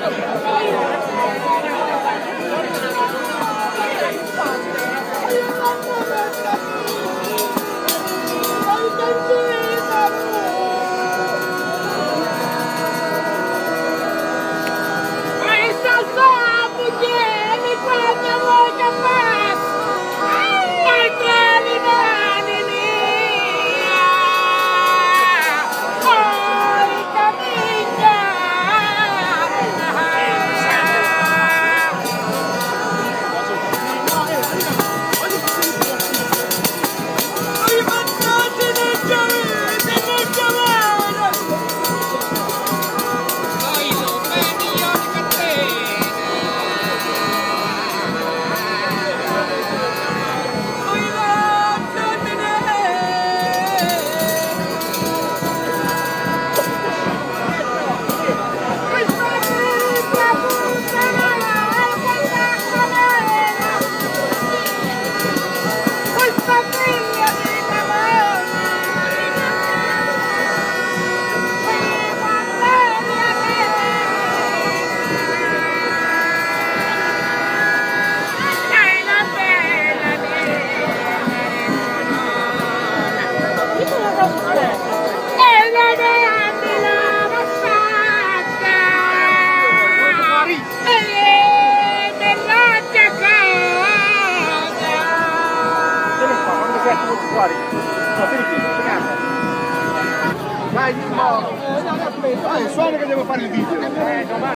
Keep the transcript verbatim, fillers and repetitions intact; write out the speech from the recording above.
Fuori. No, tieni qui, teniamo. Vai, no. Eh, no, no, il suono che devo fare il video. Eh,